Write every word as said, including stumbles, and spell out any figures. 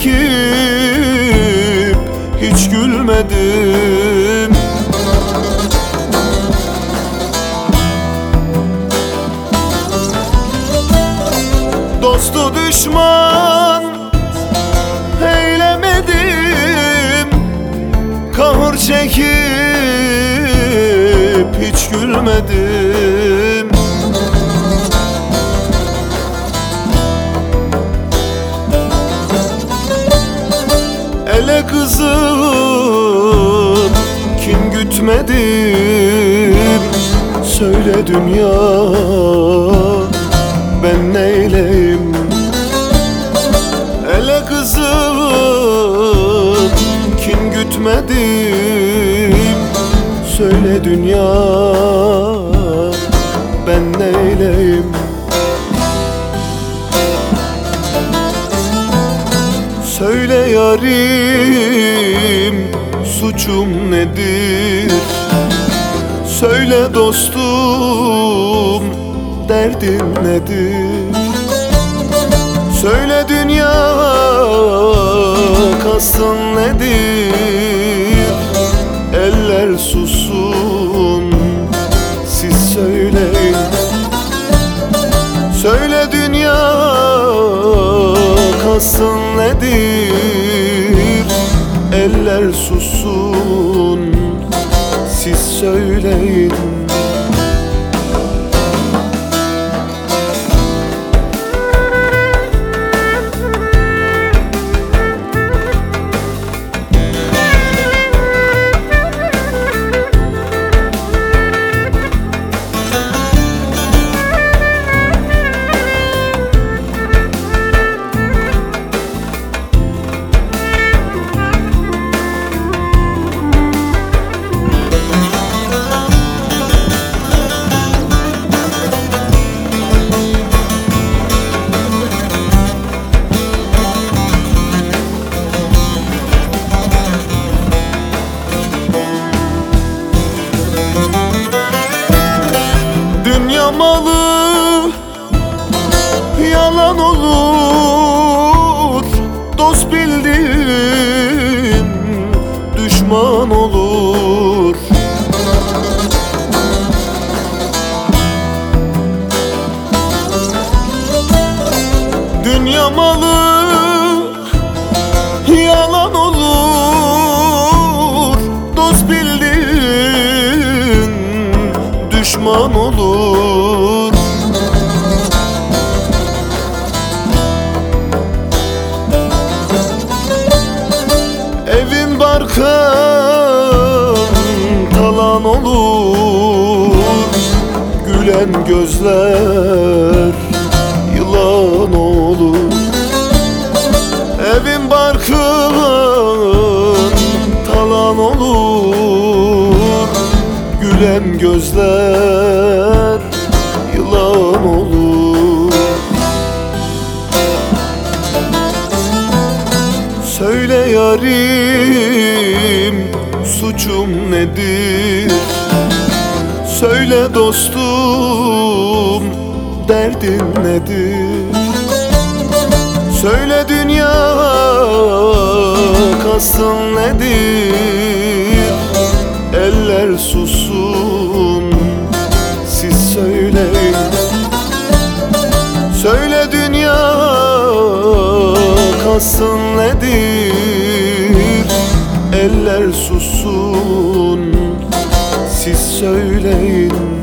çekip hiç gülmedim. Dostu düşman eylemedim, kahır çekip hiç gülmedim. Ele kızım kin gütmedim, söyle dünya ben neyleyim? Ele kızım kin gütmedim, söyle dünya ben neyleyim? Söyle yarim suçum nedir? Söyle dostum derdin nedir? Söyle dünya kastın nedir? Eller sussun siz söyleyin. Söyle dünya kastın nedir? Eller sussun siz söyleyin. Dünya malı yalan olur, dost bildin düşman olur. Dünya malı yalan olur, dost bildin düşman olur. Evin barkın talan olur, gülen gözler yılan olur. Evin barkın talan olur, gülen gözler yılan olur. Söyle yarim suçum nedir? Söyle dostum derdin nedir? Söyle dünya kastın nedir? Eller sussun siz söyleyin. Söyle dünya kastın nedir? Eller sussun siz söyleyin.